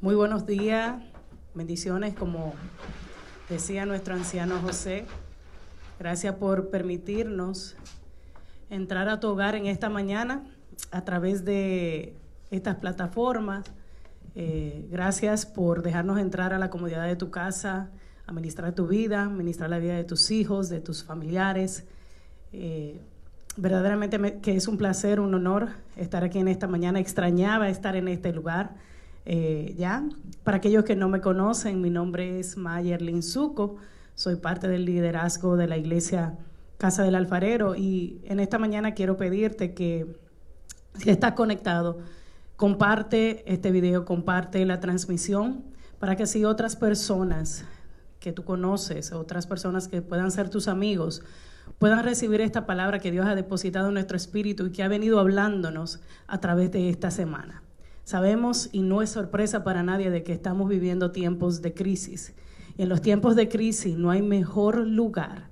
Muy buenos días, bendiciones, como decía nuestro anciano José. Gracias por permitirnos entrar a tu hogar en esta mañana a través de estas plataformas. Gracias por dejarnos entrar a la comodidad de tu casa, a ministrar tu vida, ministrar la vida de tus hijos, de tus familiares. Verdaderamente que es un placer, un honor estar aquí en esta mañana. Extrañaba estar en este lugar. Para aquellos que no me conocen, mi nombre es Mayerlin Zuko, soy parte del liderazgo de la iglesia Casa del Alfarero, y en esta mañana quiero pedirte que, si estás conectado, comparte este video, comparte la transmisión, para que así otras personas que tú conoces, otras personas que puedan ser tus amigos, puedan recibir esta palabra que Dios ha depositado en nuestro espíritu y que ha venido hablándonos a través de esta semana. Sabemos, y no es sorpresa para nadie, de que estamos viviendo tiempos de crisis. Y en los tiempos de crisis no hay mejor lugar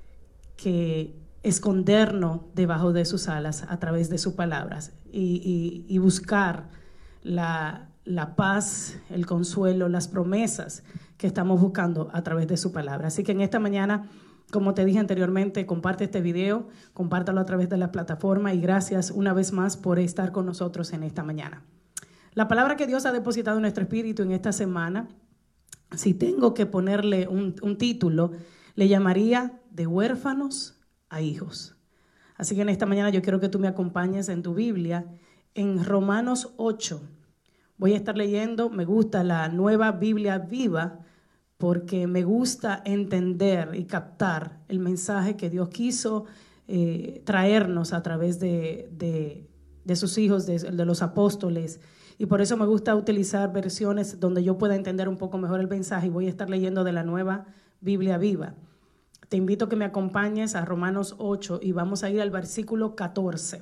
que escondernos debajo de sus alas a través de sus palabras y buscar la paz, el consuelo, las promesas que estamos buscando a través de su palabra. Así que en esta mañana, como te dije anteriormente, comparte este video, compártalo a través de la plataforma, y gracias una vez más por estar con nosotros en esta mañana. La palabra que Dios ha depositado en nuestro espíritu en esta semana, si tengo que ponerle un título, le llamaría de huérfanos a hijos. Así que en esta mañana yo quiero que tú me acompañes en tu Biblia, en Romanos 8. Voy a estar leyendo, me gusta la Nueva Biblia Viva, porque me gusta entender y captar el mensaje que Dios quiso traernos a través de sus hijos, de los apóstoles. Y por eso me gusta utilizar versiones donde yo pueda entender un poco mejor el mensaje, y voy a estar leyendo de la Nueva Biblia Viva. Te invito a que me acompañes a Romanos 8 y vamos a ir al versículo 14.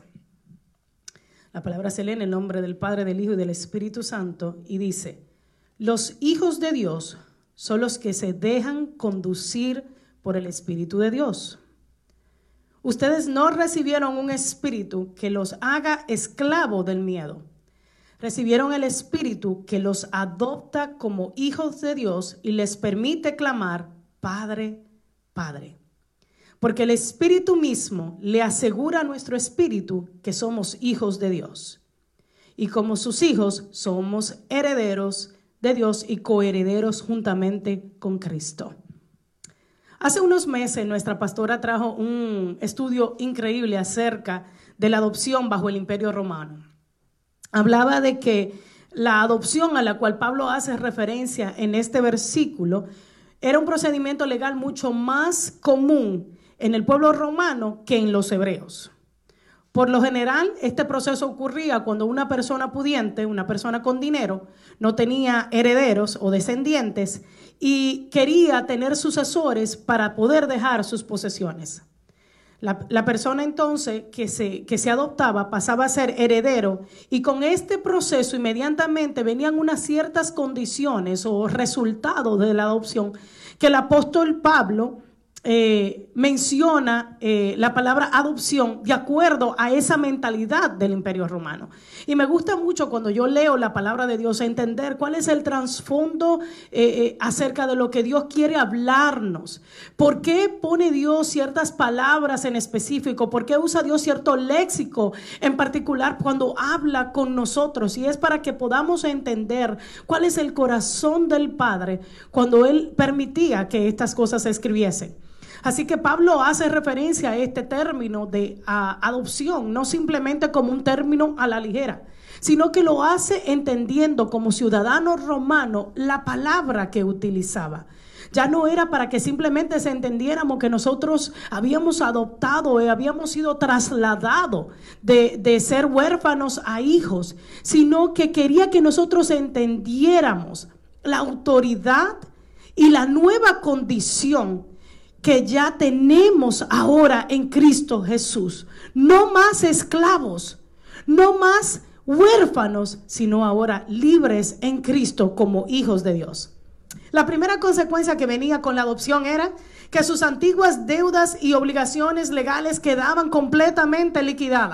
La palabra se lee en el nombre del Padre, del Hijo y del Espíritu Santo, y dice: los hijos de Dios son los que se dejan conducir por el Espíritu de Dios. Ustedes no recibieron un espíritu que los haga esclavos del miedo. Recibieron el Espíritu que los adopta como hijos de Dios y les permite clamar: Padre, Padre. Porque el Espíritu mismo le asegura a nuestro espíritu que somos hijos de Dios. Y como sus hijos, somos herederos de Dios y coherederos juntamente con Cristo. Hace unos meses nuestra pastora trajo un estudio increíble acerca de la adopción bajo el Imperio Romano. Hablaba de que la adopción a la cual Pablo hace referencia en este versículo era un procedimiento legal mucho más común en el pueblo romano que en los hebreos. Por lo general, este proceso ocurría cuando una persona pudiente, una persona con dinero, no tenía herederos o descendientes y quería tener sucesores para poder dejar sus posesiones. La persona entonces que se adoptaba pasaba a ser heredero, y con este proceso inmediatamente venían unas ciertas condiciones o resultados de la adopción que el apóstol Pablo menciona la palabra adopción de acuerdo a esa mentalidad del Imperio Romano. Y me gusta mucho cuando yo leo la palabra de Dios entender cuál es el trasfondo acerca de lo que Dios quiere hablarnos. ¿Por qué pone Dios ciertas palabras en específico? ¿Por qué usa Dios cierto léxico en particular cuando habla con nosotros? Y es para que podamos entender cuál es el corazón del Padre cuando Él permitía que estas cosas se escribiesen. Así que Pablo hace referencia a este término de adopción, no simplemente como un término a la ligera, sino que lo hace entendiendo como ciudadano romano la palabra que utilizaba. Ya no era para que simplemente se entendiéramos que nosotros habíamos adoptado, habíamos sido trasladados de ser huérfanos a hijos, sino que quería que nosotros entendiéramos la autoridad y la nueva condición que ya tenemos ahora en Cristo Jesús. No más esclavos, no más huérfanos, sino ahora libres en Cristo como hijos de Dios. La primera consecuencia que venía con la adopción era que sus antiguas deudas y obligaciones legales quedaban completamente liquidadas.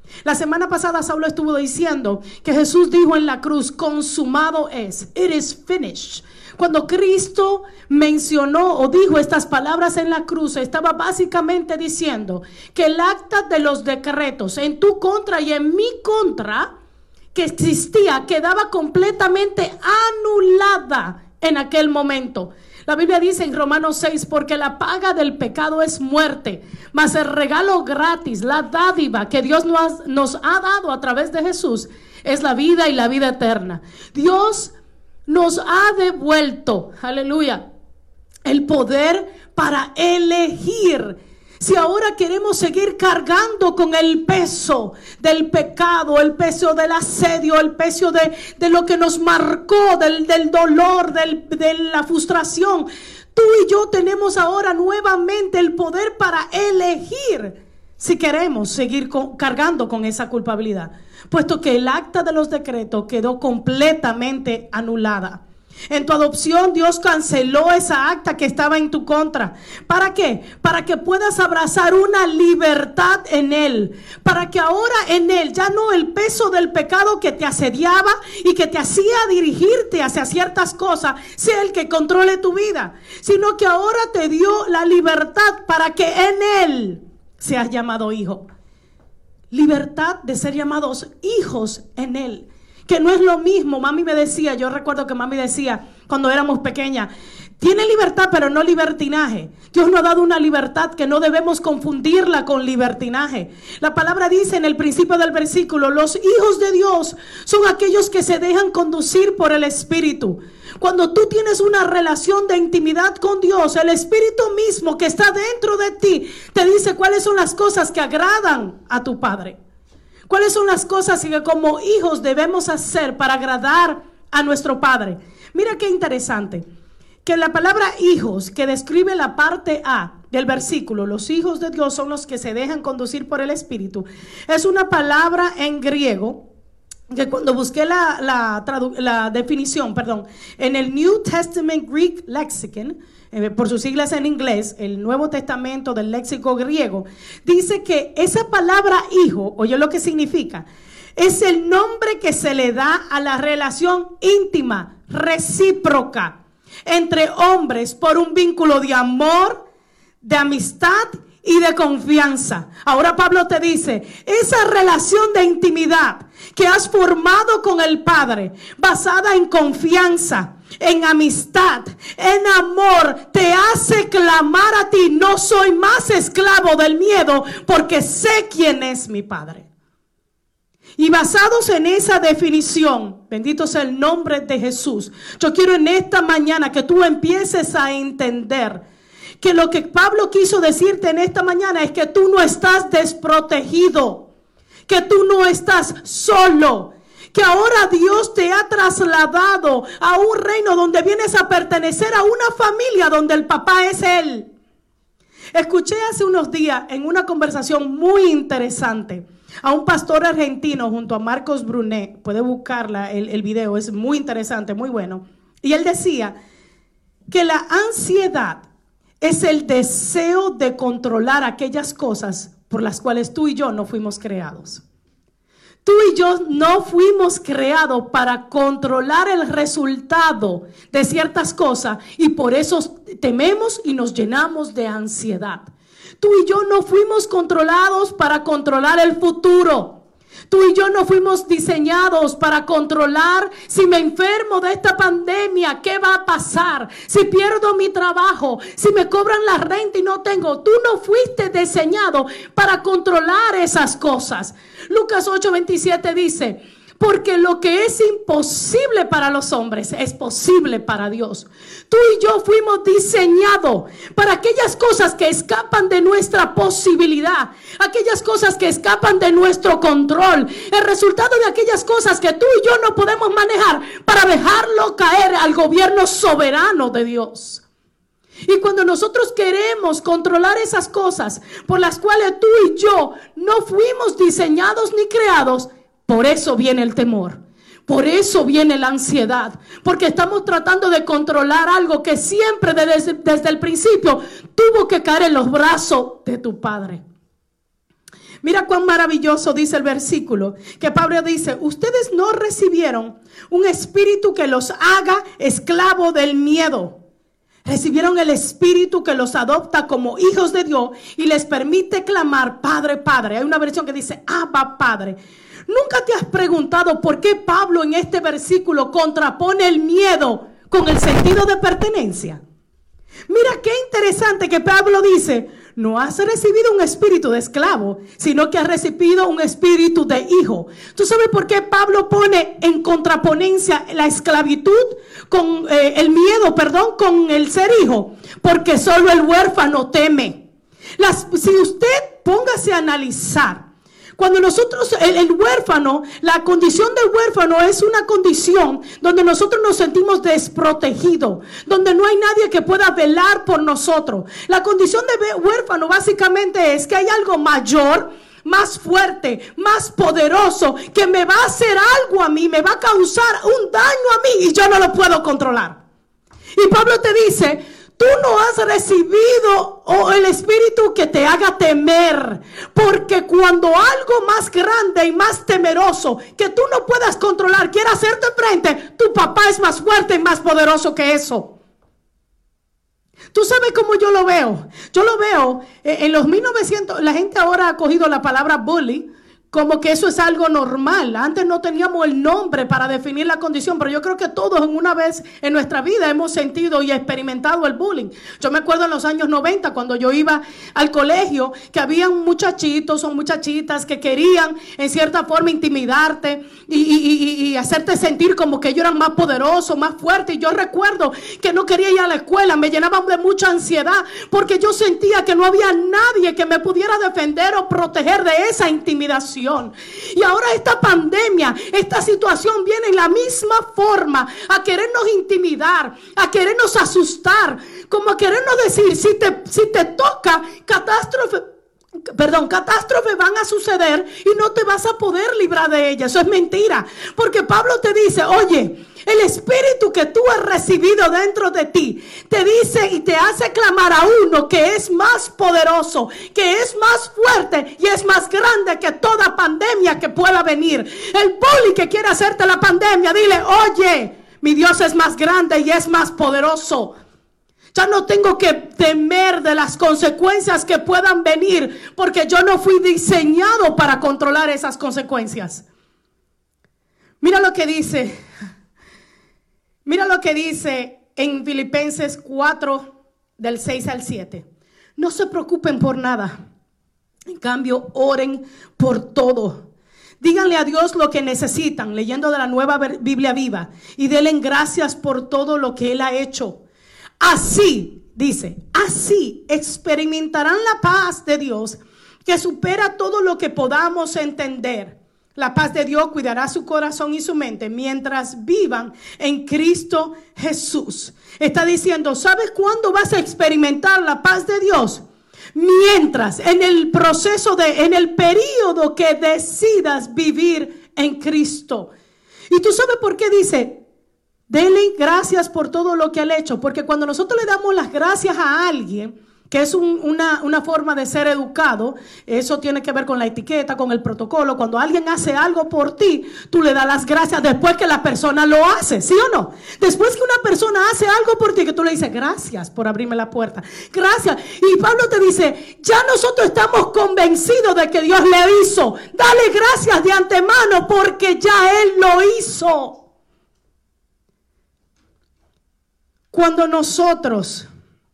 La semana pasada Saulo estuvo diciendo que Jesús dijo en la cruz, consumado es, it is finished. Cuando Cristo mencionó o dijo estas palabras en la cruz, estaba básicamente diciendo que el acta de los decretos en tu contra y en mi contra que existía quedaba completamente anulada en aquel momento. La Biblia dice en Romanos 6, porque la paga del pecado es muerte, mas el regalo gratis, la dádiva que Dios nos ha dado a través de Jesús es la vida y la vida eterna. Dios nos ha devuelto, aleluya, el poder para elegir. Si ahora queremos seguir cargando con el peso del pecado, el peso del asedio, el peso de lo que nos marcó, del dolor, de la frustración, tú y yo tenemos ahora nuevamente el poder para elegir si queremos seguir cargando con esa culpabilidad, puesto que el acta de los decretos quedó completamente anulada. En tu adopción Dios canceló esa acta que estaba en tu contra. ¿Para qué? Para que puedas abrazar una libertad en Él. Para que ahora en Él ya no el peso del pecado que te asediaba y que te hacía dirigirte hacia ciertas cosas sea el que controle tu vida, sino que ahora te dio la libertad para que en Él seas llamado hijo. Libertad de ser llamados hijos en Él. Que no es lo mismo, mami me decía, yo recuerdo que mami decía cuando éramos pequeñas, tiene libertad pero no libertinaje. Dios nos ha dado una libertad que no debemos confundirla con libertinaje. La palabra dice en el principio del versículo, los hijos de Dios son aquellos que se dejan conducir por el Espíritu. Cuando tú tienes una relación de intimidad con Dios, el Espíritu mismo que está dentro de ti te dice cuáles son las cosas que agradan a tu Padre. ¿Cuáles son las cosas que como hijos debemos hacer para agradar a nuestro Padre? Mira qué interesante, que la palabra hijos, que describe la parte A del versículo, los hijos de Dios son los que se dejan conducir por el Espíritu, es una palabra en griego, que cuando busqué la definición, en el New Testament Greek Lexicon, por sus siglas en inglés, el Nuevo Testamento del léxico griego, dice que esa palabra hijo, oye lo que significa, es el nombre que se le da a la relación íntima, recíproca, entre hombres por un vínculo de amor, de amistad y de confianza. Ahora Pablo te dice, esa relación de intimidad que has formado con el Padre, basada en confianza, en amistad, en amor, te hace clamar a ti, no soy más esclavo del miedo, porque sé quién es mi Padre. Y basados en esa definición, bendito sea el nombre de Jesús, yo quiero en esta mañana que tú empieces a entender que lo que Pablo quiso decirte en esta mañana es que tú no estás desprotegido, que tú no estás solo, que ahora Dios te ha trasladado a un reino donde vienes a pertenecer a una familia donde el papá es Él. Escuché hace unos días en una conversación muy interesante a un pastor argentino junto a Marcos Brunet, puede buscarla, el video es muy interesante, muy bueno, y él decía que la ansiedad es el deseo de controlar aquellas cosas por las cuales tú y yo no fuimos creados. Tú y yo no fuimos creados para controlar el resultado de ciertas cosas y por eso tememos y nos llenamos de ansiedad. Tú y yo no fuimos controlados para controlar el futuro. Tú y yo no fuimos diseñados para controlar si me enfermo de esta pandemia, ¿qué va a pasar? Si pierdo mi trabajo, si me cobran la renta y no tengo. Tú no fuiste diseñado para controlar esas cosas. Lucas 8:27 dice, porque lo que es imposible para los hombres es posible para Dios. Tú y yo fuimos diseñados para aquellas cosas que escapan de nuestra posibilidad, aquellas cosas que escapan de nuestro control, el resultado de aquellas cosas que tú y yo no podemos manejar, para dejarlo caer al gobierno soberano de Dios. Y cuando nosotros queremos controlar esas cosas por las cuales tú y yo no fuimos diseñados ni creados, por eso viene el temor, por eso viene la ansiedad, porque estamos tratando de controlar algo que siempre desde el principio tuvo que caer en los brazos de tu Padre. Mira cuán maravilloso dice el versículo, que Pablo dice, ustedes no recibieron un espíritu que los haga esclavo del miedo. Recibieron el espíritu que los adopta como hijos de Dios y les permite clamar, Padre, Padre. Hay una versión que dice, Abba, Padre. ¿Nunca te has preguntado por qué Pablo en este versículo contrapone el miedo con el sentido de pertenencia? Mira qué interesante que Pablo dice, no has recibido un espíritu de esclavo, sino que has recibido un espíritu de hijo. ¿Tú sabes por qué Pablo pone en contraponencia la esclavitud con el miedo, con el ser hijo? Porque solo el huérfano teme. Si usted póngase a analizar, cuando nosotros, el huérfano, la condición del huérfano es una condición donde nosotros nos sentimos desprotegidos, donde no hay nadie que pueda velar por nosotros. La condición de huérfano básicamente es que hay algo mayor, más fuerte, más poderoso, que me va a hacer algo a mí, me va a causar un daño a mí y yo no lo puedo controlar. Y Pablo te dice, tú no has recibido el espíritu que te haga temer, porque cuando algo más grande y más temeroso que tú no puedas controlar quiere hacerte frente, tu papá es más fuerte y más poderoso que eso. Tú sabes cómo yo lo veo. Yo lo veo en los 1900, la gente ahora ha cogido la palabra bully como que eso es algo normal. Antes no teníamos el nombre para definir la condición, pero yo creo que todos en una vez en nuestra vida hemos sentido y experimentado el bullying. Yo me acuerdo en los años 90 cuando yo iba al colegio que habían muchachitos o muchachitas que querían en cierta forma intimidarte y hacerte sentir como que ellos eran más poderosos, más fuertes. Y yo recuerdo que no quería ir a la escuela, me llenaban de mucha ansiedad porque yo sentía que no había nadie que me pudiera defender o proteger de esa intimidación. Y ahora esta pandemia, esta situación viene en la misma forma a querernos intimidar, a querernos asustar, como a querernos decir, si te toca catástrofes van a suceder y no te vas a poder librar de ellas. Eso es mentira, porque Pablo te dice, oye, el espíritu que tú has recibido dentro de ti te dice y te hace clamar a uno que es más poderoso, que es más fuerte y es más grande que toda pandemia que pueda venir. El bully que quiere hacerte la pandemia, dile, oye, mi Dios es más grande y es más poderoso. Ya no tengo que temer de las consecuencias que puedan venir, porque yo no fui diseñado para controlar esas consecuencias. Mira lo que dice en Filipenses 4, del 6 al 7. No se preocupen por nada. En cambio, oren por todo. Díganle a Dios lo que necesitan, leyendo de la Nueva Biblia Viva, y denle gracias por todo lo que Él ha hecho. Así, dice, así experimentarán la paz de Dios que supera todo lo que podamos entender. La paz de Dios cuidará su corazón y su mente mientras vivan en Cristo Jesús. Está diciendo, ¿sabes cuándo vas a experimentar la paz de Dios? Mientras, en el periodo que decidas vivir en Cristo. Y tú sabes por qué dice, denle gracias por todo lo que han hecho, porque cuando nosotros le damos las gracias a alguien, que es una forma de ser educado, eso tiene que ver con la etiqueta, con el protocolo. Cuando alguien hace algo por ti, tú le das las gracias después que la persona lo hace, ¿sí o no? Después que una persona hace algo por ti, que tú le dices, gracias por abrirme la puerta, gracias. Y Pablo te dice, ya nosotros estamos convencidos de que Dios le hizo. Dale gracias de antemano porque ya Él lo hizo. Cuando nosotros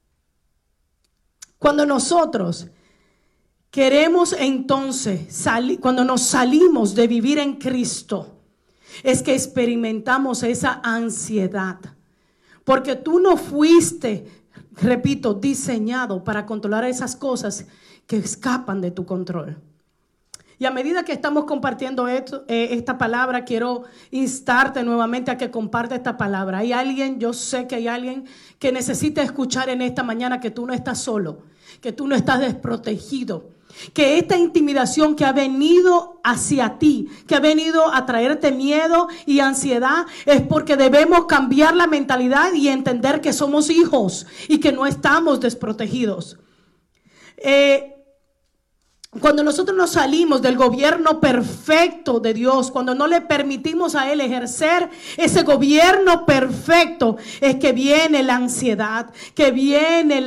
queremos entonces cuando nos salimos de vivir en Cristo, es que experimentamos esa ansiedad. Porque tú no fuiste, repito, diseñado para controlar esas cosas que escapan de tu control. Y a medida que estamos compartiendo esta palabra, quiero instarte nuevamente a que comparte esta palabra. Hay alguien, yo sé que hay alguien que necesita escuchar en esta mañana que tú no estás solo, que tú no estás desprotegido, que esta intimidación que ha venido hacia ti, que ha venido a traerte miedo y ansiedad, es porque debemos cambiar la mentalidad y entender que somos hijos y que no estamos desprotegidos. Cuando nosotros nos salimos del gobierno perfecto de Dios, cuando no le permitimos a Él ejercer ese gobierno perfecto, es que viene la ansiedad, que viene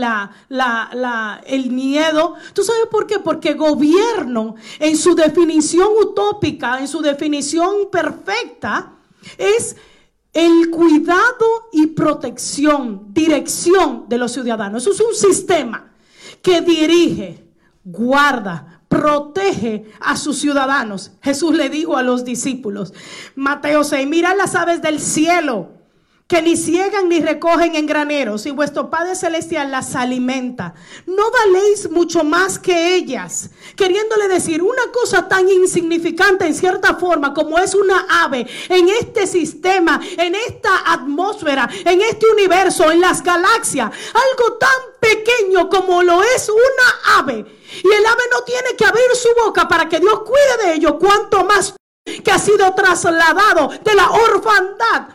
el miedo. ¿Tú sabes por qué? Porque gobierno, en su definición utópica, en su definición perfecta, es el cuidado y protección, dirección de los ciudadanos. Eso es un sistema que dirige, guarda, protege a sus ciudadanos. Jesús le dijo a los discípulos, Mateo 6, mirad las aves del cielo, que ni ciegan ni recogen en graneros, y vuestro Padre Celestial las alimenta. ¿No valéis mucho más que ellas? Queriéndole decir una cosa tan insignificante en cierta forma como es una ave en este sistema, en esta atmósfera, en este universo, en las galaxias. Algo tan pequeño como lo es una ave. Y el ave no tiene que abrir su boca para que Dios cuide de ello. Cuanto más que ha sido trasladado de la orfandad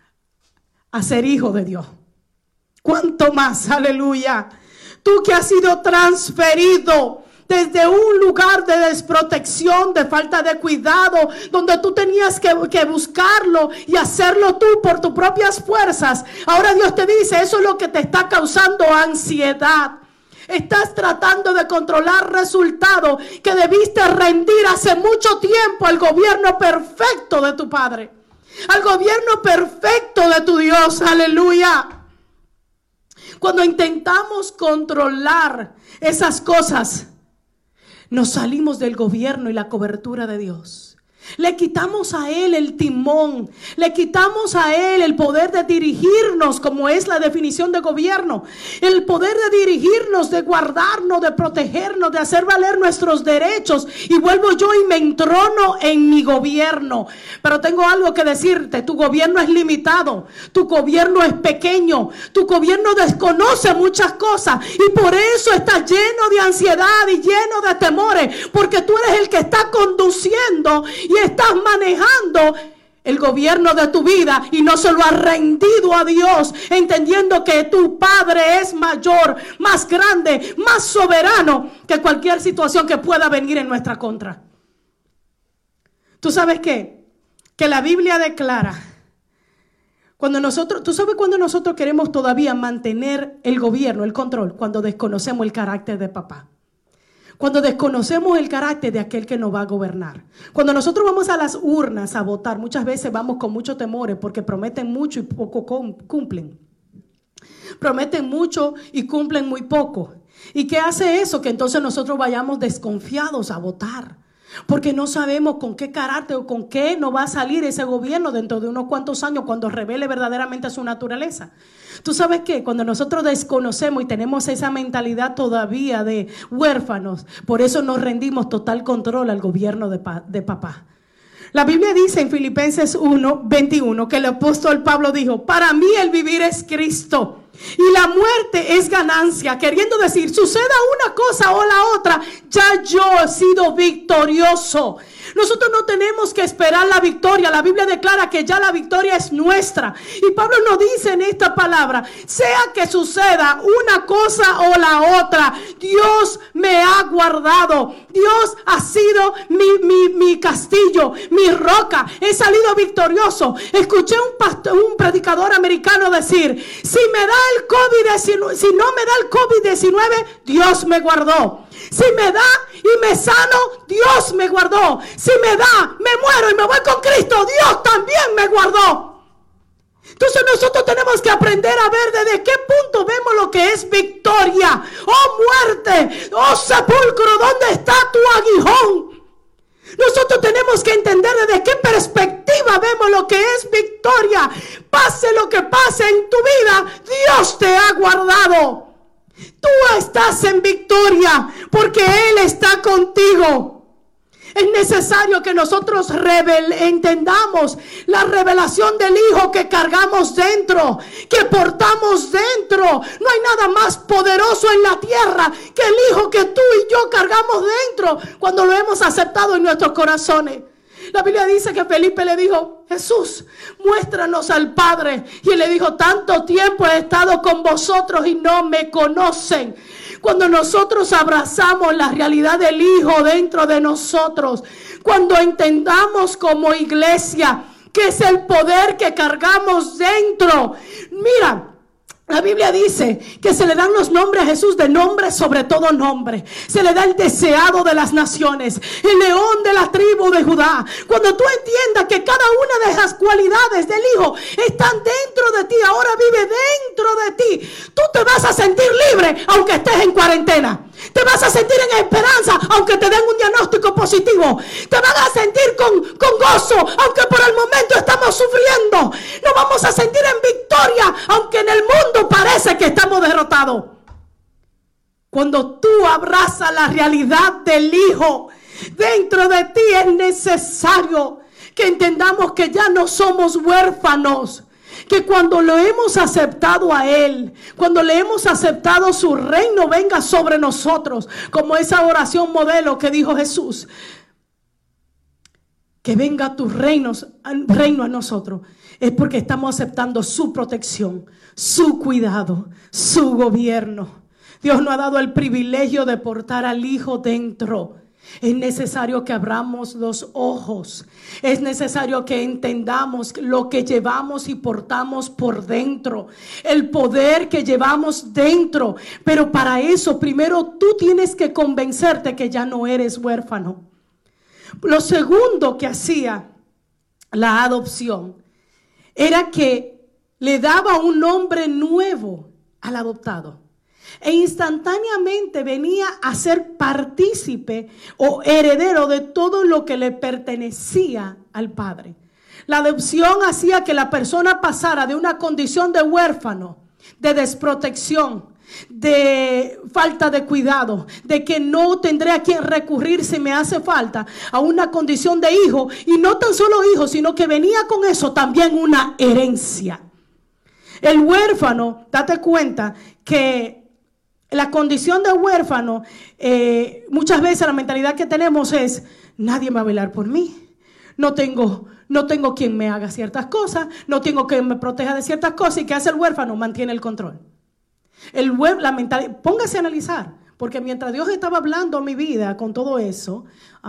a ser hijo de Dios. Cuanto más, aleluya. Tú que has sido transferido desde un lugar de desprotección, de falta de cuidado, donde tú tenías que buscarlo y hacerlo tú por tus propias fuerzas. Ahora Dios te dice, eso es lo que te está causando ansiedad. Estás tratando de controlar resultados que debiste rendir hace mucho tiempo al gobierno perfecto de tu Padre, al gobierno perfecto de tu Dios, aleluya. Cuando intentamos controlar esas cosas, nos salimos del gobierno y la cobertura de Dios. Le quitamos a Él el timón, le quitamos a Él el poder de dirigirnos, como es la definición de gobierno, el poder de dirigirnos, de guardarnos, de protegernos, de hacer valer nuestros derechos. Y vuelvo yo y me entrono en mi gobierno. Pero tengo algo que decirte, tu gobierno es limitado, tu gobierno es pequeño, tu gobierno desconoce muchas cosas y por eso estás lleno de ansiedad y lleno de temores, porque tú eres el que está conduciendo y estás manejando el gobierno de tu vida y no se lo has rendido a Dios, entendiendo que tu Padre es mayor, más grande, más soberano que cualquier situación que pueda venir en nuestra contra. ¿Tú sabes qué? Que la Biblia declara, ¿tú sabes cuando nosotros queremos todavía mantener el gobierno, el control? Cuando desconocemos el carácter de papá. Cuando desconocemos el carácter de aquel que nos va a gobernar. Cuando nosotros vamos a las urnas a votar, muchas veces vamos con muchos temores porque prometen mucho y poco cumplen. Prometen mucho y cumplen muy poco. ¿Y qué hace eso? Que entonces nosotros vayamos desconfiados a votar. Porque no sabemos con qué carácter o con qué nos va a salir ese gobierno dentro de unos cuantos años cuando revele verdaderamente su naturaleza. ¿Tú sabes qué? Cuando nosotros desconocemos y tenemos esa mentalidad todavía de huérfanos, por eso nos rendimos total control al gobierno de papá. La Biblia dice en Filipenses 1:21 que el apóstol Pablo dijo, para mí el vivir es Cristo y la muerte es ganancia, queriendo decir, suceda una cosa o la otra, ya yo he sido victorioso. Nosotros no tenemos que esperar la victoria. La Biblia declara que ya la victoria es nuestra. Y Pablo nos dice en esta palabra, sea que suceda una cosa o la otra, Dios me ha guardado. Dios ha sido mi castillo, mi roca. He salido victorioso. Escuché un predicador americano decir, si no me da el COVID-19, Dios me guardó. Si me da y me sano, Dios me guardó. Si me da, me muero y me voy con Cristo, Dios también me guardó. Entonces nosotros tenemos que aprender a ver desde qué punto vemos lo que es victoria. Oh muerte, oh sepulcro, ¿dónde está tu aguijón? Nosotros tenemos que entender desde qué perspectiva vemos lo que es victoria. Pase lo que pase en tu vida, Dios te ha guardado. Tú estás en victoria porque Él está contigo. Es necesario que nosotros entendamos la revelación del Hijo que cargamos dentro, que portamos dentro. No hay nada más poderoso en la tierra que el Hijo que tú y yo cargamos dentro cuando lo hemos aceptado en nuestros corazones. La Biblia dice que Felipe le dijo, Jesús, muéstranos al Padre. Y él le dijo, tanto tiempo he estado con vosotros y no me conocen. Cuando nosotros abrazamos la realidad del Hijo dentro de nosotros, cuando entendamos como iglesia que es el poder que cargamos dentro. Mira, la Biblia dice que se le dan los nombres a Jesús de nombre sobre todo nombre. Se le da el deseado de las naciones, el león de la tribu de Judá. Cuando tú entiendas que cada una de esas cualidades del Hijo están dentro de ti, ahora vive dentro de ti, tú te vas a sentir libre aunque estés en cuarentena. Te vas a sentir en esperanza aunque te den un diagnóstico positivo. Te vas a sentir con gozo aunque por el momento estamos sufriendo. Nos vamos a sentir en victoria aunque en el mundo parece que estamos derrotados. Cuando tú abrazas la realidad del Hijo dentro de ti, es necesario que entendamos que ya no somos huérfanos. Que cuando lo hemos aceptado a Él, cuando le hemos aceptado su reino, venga sobre nosotros, como esa oración modelo que dijo Jesús, que venga tu reino a nosotros, es porque estamos aceptando su protección, su cuidado, su gobierno. Dios nos ha dado el privilegio de portar al Hijo dentro. Es necesario que abramos los ojos. Es necesario que entendamos lo que llevamos y portamos por dentro. El poder que llevamos dentro. Pero para eso primero tú tienes que convencerte que ya no eres huérfano. Lo segundo que hacía la adopción era que le daba un nombre nuevo al adoptado. E instantáneamente venía a ser partícipe o heredero de todo lo que le pertenecía al padre. La adopción hacía que la persona pasara de una condición de huérfano, de desprotección, de falta de cuidado, de que no tendré a quien recurrir si me hace falta, a una condición de hijo. Y no tan solo hijo, sino que venía con eso también una herencia. El huérfano, date cuenta que la condición de huérfano, muchas veces la mentalidad que tenemos es: nadie va a velar por mí, no tengo quien me haga ciertas cosas, no tengo quien me proteja de ciertas cosas. ¿Y qué hace el huérfano? Mantiene el control. La mentalidad, póngase a analizar, porque mientras Dios estaba hablando a mi vida con todo eso,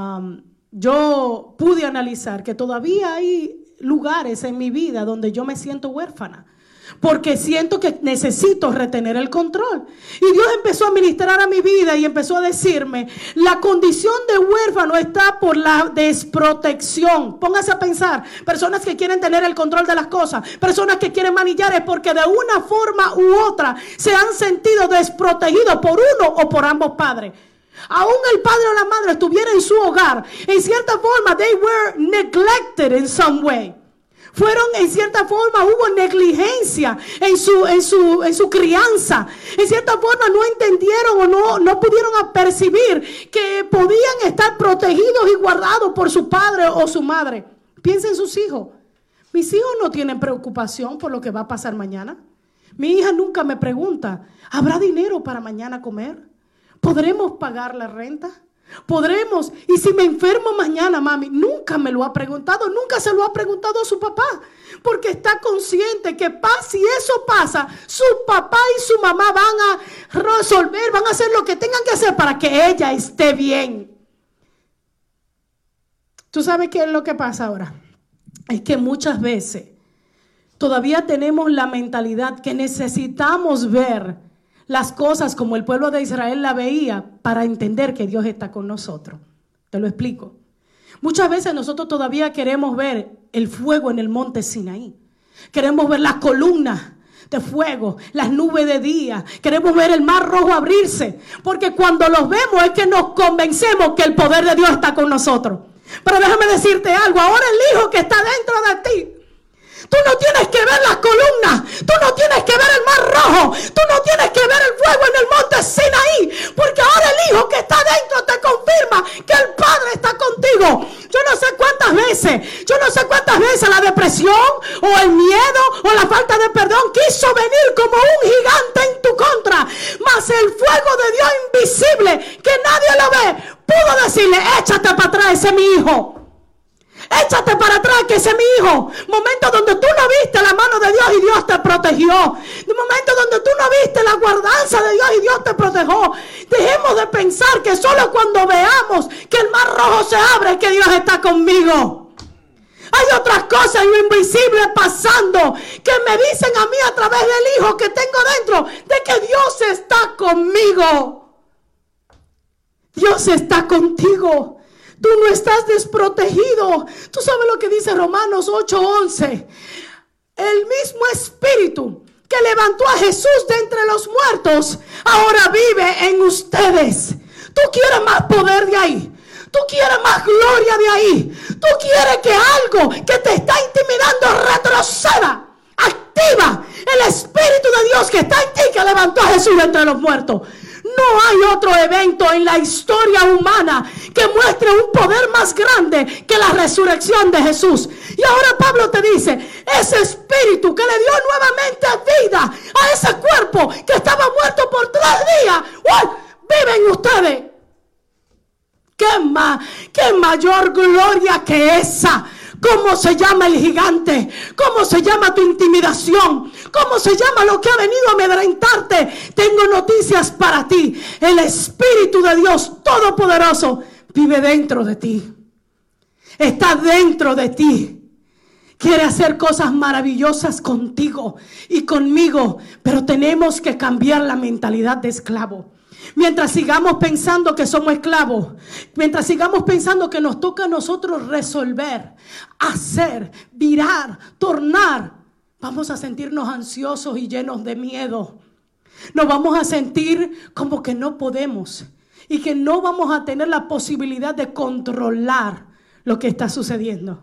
yo pude analizar que todavía hay lugares en mi vida donde yo me siento huérfana, porque siento que necesito retener el control. Y Dios empezó a ministrar a mi vida y empezó a decirme: la condición de huérfano está por la desprotección. Póngase a pensar, personas que quieren tener el control de las cosas, personas que quieren manillar, es porque de una forma u otra se han sentido desprotegidos por uno o por ambos padres. Aún el padre o la madre estuviera en su hogar, en cierta forma they were neglected in some way. Fueron, en cierta forma, hubo negligencia en su crianza. En cierta forma no entendieron o no pudieron apercibir que podían estar protegidos y guardados por su padre o su madre. Piensen en sus hijos. Mis hijos no tienen preocupación por lo que va a pasar mañana. Mi hija nunca me pregunta: ¿habrá dinero para mañana comer? ¿Podremos pagar la renta? ¿Podremos? Y si me enfermo mañana, mami, nunca me lo ha preguntado, nunca se lo ha preguntado a su papá, porque está consciente que si eso pasa, su papá y su mamá van a resolver, van a hacer lo que tengan que hacer para que ella esté bien. ¿Tú sabes qué es lo que pasa ahora? Es que muchas veces todavía tenemos la mentalidad que necesitamos ver las cosas como el pueblo de Israel la veía para entender que Dios está con nosotros. Te lo explico. Muchas veces nosotros todavía queremos ver el fuego en el monte Sinaí. Queremos ver las columnas de fuego, las nubes de día. Queremos ver el mar rojo abrirse. Porque cuando los vemos es que nos convencemos que el poder de Dios está con nosotros. Pero déjame decirte algo. Ahora el Hijo que está dentro de ti, tú no tienes que ver las columnas, tú no tienes que ver el mar rojo, tú no tienes que ver el fuego en el monte Sinaí, porque ahora el Hijo que está dentro te confirma que el Padre está contigo. Yo no sé cuántas veces la depresión o el miedo o la falta de perdón quiso venir como un gigante en tu contra, mas el fuego de Dios invisible que nadie lo ve pudo decirle: échate para atrás, ese es mi hijo. Échate para atrás, que ese es mi hijo. Momentos donde tú no viste la mano de Dios y Dios te protegió. momentos donde tú no viste la guardanza de Dios y Dios te protegió. Dejemos de pensar que solo cuando veamos que el mar rojo se abre es que Dios está conmigo. Hay otras cosas invisibles pasando que me dicen a mí a través del Hijo que tengo dentro de que Dios está conmigo. Dios está contigo. Tú no estás desprotegido. Tú sabes lo que dice Romanos 8:11. El mismo Espíritu que levantó a Jesús de entre los muertos ahora vive en ustedes. Tú quieres más poder de ahí. Tú quieres más gloria de ahí. Tú quieres que algo que te está intimidando retroceda. Activa el Espíritu de Dios que está en ti, que levantó a Jesús de entre los muertos. No hay otro evento en la historia humana que muestre un poder más grande que la resurrección de Jesús. Y ahora Pablo te dice, ese espíritu que le dio nuevamente vida a ese cuerpo que estaba muerto por 3 días, vive en ustedes. ¿Qué mayor gloria que esa? ¿Cómo se llama el gigante? ¿Cómo se llama tu intimidación? ¿Cómo se llama lo que ha venido a amedrentarte? Tengo noticias para ti. El Espíritu de Dios Todopoderoso vive dentro de ti. Está dentro de ti. Quiere hacer cosas maravillosas contigo y conmigo. Pero tenemos que cambiar la mentalidad de esclavo. Mientras sigamos pensando que somos esclavos, mientras sigamos pensando que nos toca a nosotros resolver, hacer, virar, tornar, vamos a sentirnos ansiosos y llenos de miedo. Nos vamos a sentir como que no podemos y que no vamos a tener la posibilidad de controlar lo que está sucediendo.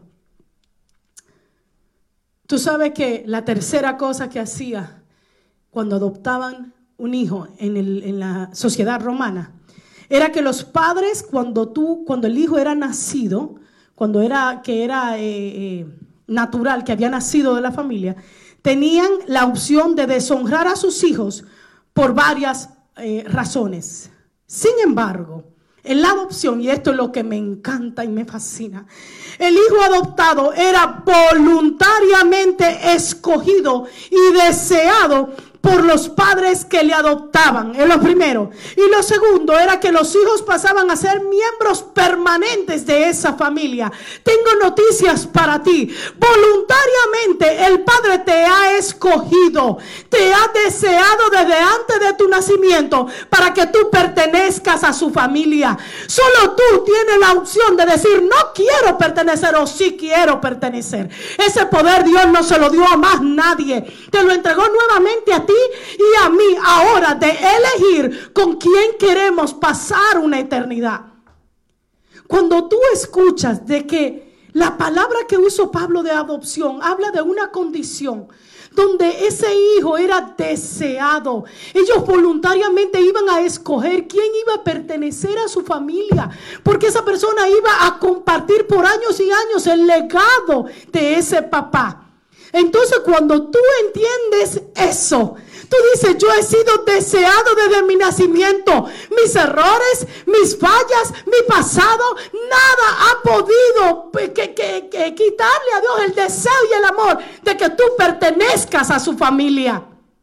Tú sabes que la tercera cosa que hacía cuando adoptaban un hijo en la sociedad romana era que los padres, cuando el hijo era nacido, cuando era natural, que había nacido de la familia, tenían la opción de deshonrar a sus hijos por varias razones. Sin embargo, en la adopción, y esto es lo que me encanta y me fascina, el hijo adoptado era voluntariamente escogido y deseado por los padres que le adoptaban, es lo primero. Y lo segundo era que los hijos pasaban a ser miembros permanentes de esa familia. Tengo noticias para ti. Voluntariamente el Padre te ha escogido, te ha deseado desde antes de tu nacimiento para que tú pertenezcas a su familia. Solo tú tienes la opción de decir no quiero pertenecer o sí quiero pertenecer. Ese poder Dios no se lo dio a más nadie. Te lo entregó nuevamente a ti y a mí ahora de elegir con quién queremos pasar una eternidad. Cuando tú escuchas de que la palabra que usó Pablo de adopción habla de una condición donde ese hijo era deseado, ellos voluntariamente iban a escoger quién iba a pertenecer a su familia, porque esa persona iba a compartir por años y años el legado de ese papá. Entonces cuando tú entiendes eso, tú dices, yo he sido deseado desde mi nacimiento. Mis errores, mis fallas, mi pasado, nada ha podido quitarle a Dios el deseo y el amor de que tú pertenezcas a su familia.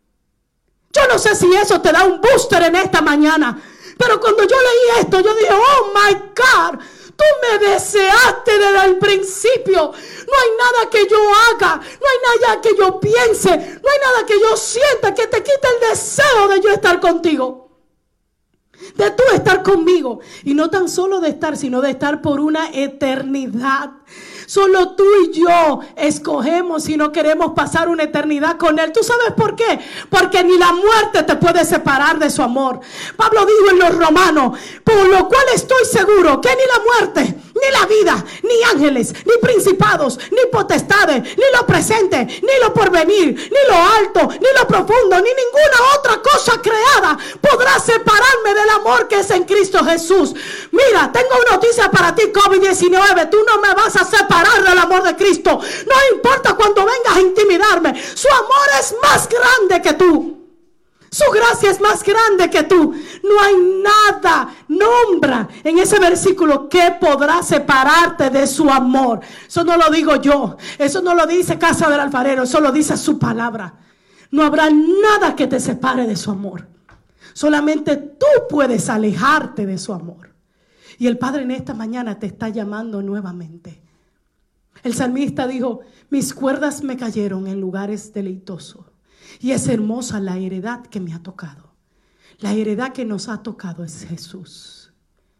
Yo no sé si eso te da un booster en esta mañana, pero cuando yo leí esto, yo dije, oh my God, tú me deseaste desde el principio. No hay nada que yo haga, no hay nada que yo piense, no hay nada que yo sienta que te quite el deseo de yo estar contigo, de tú estar conmigo. Y no tan solo de estar, sino de estar por una eternidad. Solo tú y yo escogemos si no queremos pasar una eternidad con Él. ¿Tú sabes por qué? Porque ni la muerte te puede separar de su amor. Pablo dijo en los Romanos, por lo cual estoy seguro que ni la muerte, ni la vida, ni ángeles, ni principados, ni potestades, ni lo presente, ni lo porvenir, ni lo alto, ni lo profundo, ni ninguna otra cosa creada podrá separarme del amor que es en Cristo Jesús. Mira, tengo una noticia para ti, COVID-19. Tú no me vas a separar del amor de Cristo. No importa cuando vengas a intimidarme. Su amor es más grande que tú. Su gracia es más grande que tú. No hay nada, nombra en ese versículo, que podrá separarte de su amor. Eso no lo digo yo. Eso no lo dice Casa del Alfarero. Eso lo dice su palabra. No habrá nada que te separe de su amor. Solamente tú puedes alejarte de su amor. Y el Padre en esta mañana te está llamando nuevamente. El salmista dijo: mis cuerdas me cayeron en lugares deleitosos, y es hermosa la heredad que me ha tocado. La heredad que nos ha tocado es Jesús.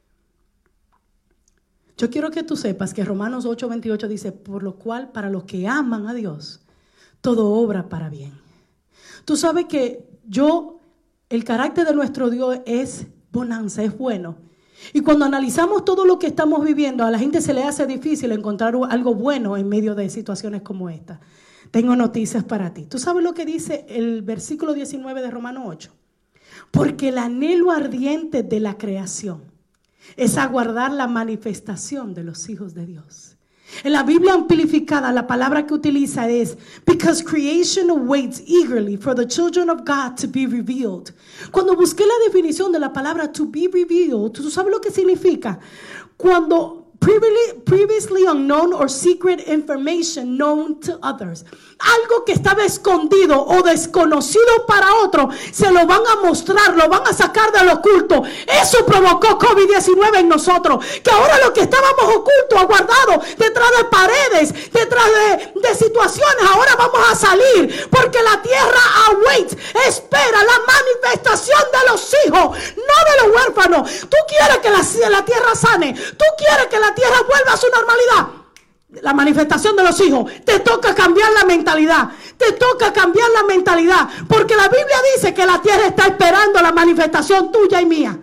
Yo quiero que tú sepas que Romanos 8:28 dice: por lo cual, para los que aman a Dios, todo obra para bien. Tú sabes que el carácter de nuestro Dios es bonanza, es bueno. Y cuando analizamos todo lo que estamos viviendo, a la gente se le hace difícil encontrar algo bueno en medio de situaciones como esta. Tengo noticias para ti. ¿Tú sabes lo que dice el versículo 19 de Romanos 8? Porque el anhelo ardiente de la creación es aguardar la manifestación de los hijos de Dios. En la Biblia amplificada, la palabra que utiliza es: because creation awaits eagerly for the children of God to be revealed. Cuando busqué la definición de la palabra to be revealed, ¿tú sabes lo que significa? Cuando previously unknown or secret information known to others. Algo que estaba escondido o desconocido para otro, se lo van a mostrar, lo van a sacar del oculto. Eso provocó COVID-19 en nosotros, que ahora lo que estábamos ocultos, aguardados detrás de paredes, detrás de situaciones, ahora vamos a salir, porque la tierra awaits, espera la manifestación de los hijos, no de los huérfanos. Tú quieres que la tierra sane, tú quieres que la tierra vuelva a su normalidad. La manifestación de los hijos, te toca cambiar la mentalidad, te toca cambiar la mentalidad, porque la Biblia dice que la tierra está esperando la manifestación tuya y mía.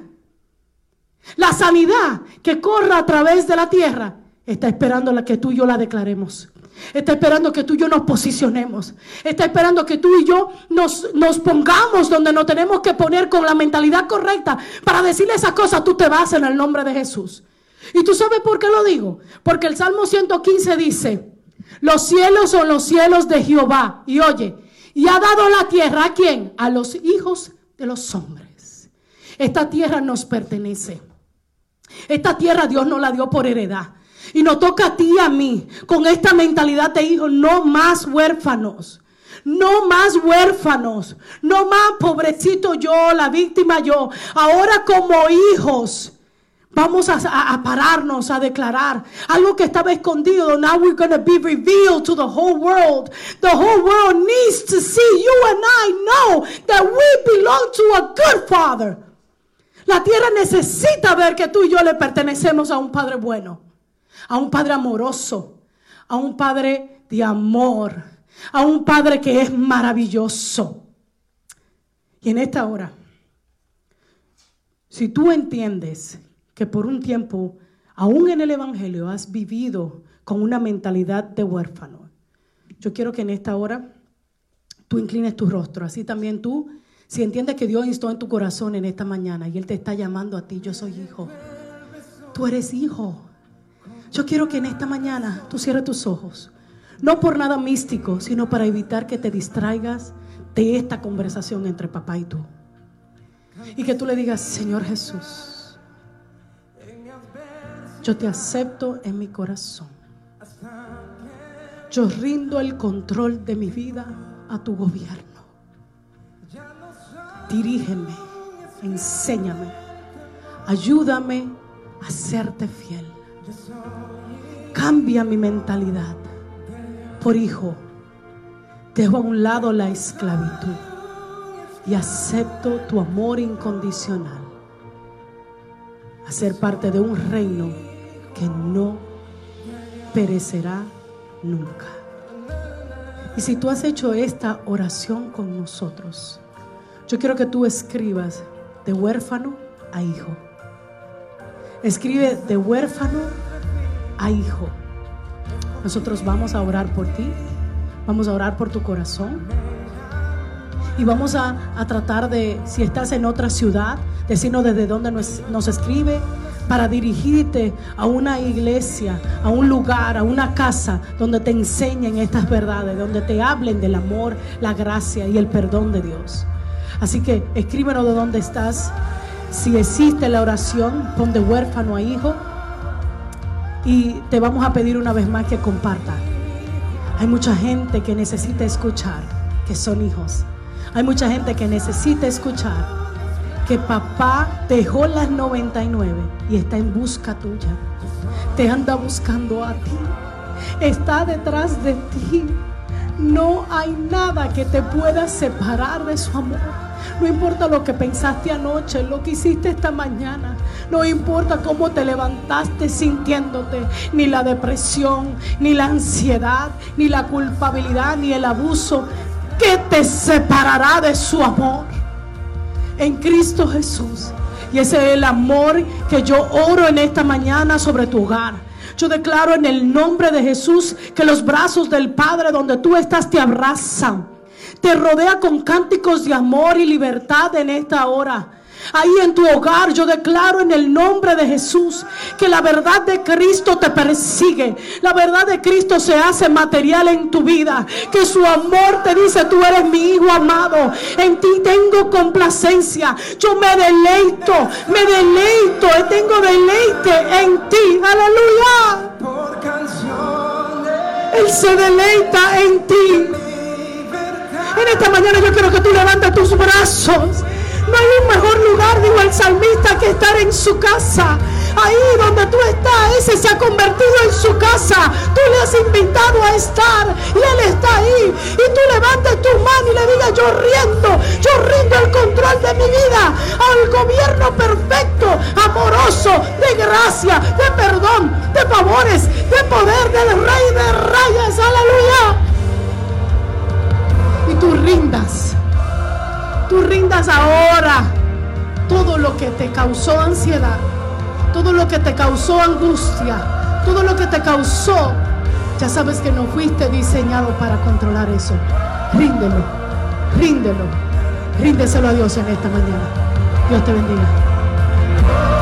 La sanidad que corra a través de la tierra está esperando que tú y yo la declaremos. Está esperando que tú y yo nos posicionemos. Está esperando que tú y yo nos pongamos donde nos tenemos que poner con la mentalidad correcta para decirle esas cosas: tú te vas en el nombre de Jesús. ¿Y tú sabes por qué lo digo? Porque el Salmo 115 dice: los cielos son los cielos de Jehová. Y oye, y ha dado la tierra ¿a quién? A los hijos de los hombres. Esta tierra nos pertenece. Esta tierra Dios nos la dio por heredad. Y nos toca a ti y a mí con esta mentalidad de hijos: no más huérfanos. No más huérfanos. No más pobrecito yo, la víctima yo. Ahora como hijos vamos a pararnos a declarar algo que estaba escondido. Now we're going to be revealed to the whole world. The whole world needs to see. You and I know that we belong to a good Father. La tierra necesita ver que tú y yo le pertenecemos a un Padre bueno, a un Padre amoroso, a un Padre de amor, a un Padre que es maravilloso. Y en esta hora, si tú entiendes que por un tiempo, aún en el Evangelio, has vivido con una mentalidad de huérfano, yo quiero que en esta hora tú inclines tu rostro. Así también tú, si entiendes que Dios instó en tu corazón en esta mañana y Él te está llamando a ti: yo soy hijo, tú eres hijo. Yo quiero que en esta mañana tú cierres tus ojos, no por nada místico, sino para evitar que te distraigas de esta conversación entre papá y tú, y que tú le digas: Señor Jesús, yo te acepto en mi corazón. Yo rindo el control de mi vida a tu gobierno. Dirígeme, enséñame, ayúdame a serte fiel. Cambia mi mentalidad por hijo. Dejo a un lado la esclavitud y acepto tu amor incondicional, a ser parte de un reino que no perecerá nunca. Y si tú has hecho esta oración con nosotros, yo quiero que tú escribas: de huérfano a hijo. Escribe: de huérfano a hijo. Nosotros vamos a orar por ti, vamos a orar por tu corazón, y vamos a tratar de, si estás en otra ciudad, decirnos desde dónde nos escribe, para dirigirte a una iglesia, a un lugar, a una casa donde te enseñen estas verdades, donde te hablen del amor, la gracia y el perdón de Dios. Así que escríbenos de dónde estás. Si existe la oración, pon de huérfano a hijo, y te vamos a pedir una vez más que comparta. Hay mucha gente que necesita escuchar que son hijos. Hay mucha gente que necesita escuchar que papá dejó las 99 y está en busca tuya. Te anda buscando a ti. Está detrás de ti. No hay nada que te pueda separar de su amor. No importa lo que pensaste anoche, lo que hiciste esta mañana. No importa cómo te levantaste sintiéndote. Ni la depresión, ni la ansiedad, ni la culpabilidad, ni el abuso. ¿Qué te separará de su amor? En Cristo Jesús. Y ese es el amor que yo oro en esta mañana sobre tu hogar. Yo declaro en el nombre de Jesús que los brazos del Padre donde tú estás te abrazan, te rodea con cánticos de amor y libertad en esta hora. Ahí en tu hogar yo declaro en el nombre de Jesús que la verdad de Cristo te persigue. La verdad de Cristo se hace material en tu vida. Que su amor te dice: tú eres mi hijo amado, en ti tengo complacencia. Yo me deleito, tengo deleite en ti. Aleluya. Él se deleita en ti. En esta mañana yo quiero que tú levantes tus brazos. No hay un mejor lugar, dijo el salmista, que estar en su casa. Ahí donde tú estás, ese se ha convertido en su casa. Tú le has invitado a estar y Él está ahí. Y tú levantes tu mano y le digas: yo rindo el control de mi vida al gobierno perfecto, amoroso, de gracia, de perdón, de favores, de poder del Rey de Reyes. Aleluya. Y tú rindas ahora todo lo que te causó ansiedad, todo lo que te causó angustia, todo lo que te causó. Ya sabes que no fuiste diseñado para controlar eso. Ríndeselo a Dios en esta mañana. Dios te bendiga.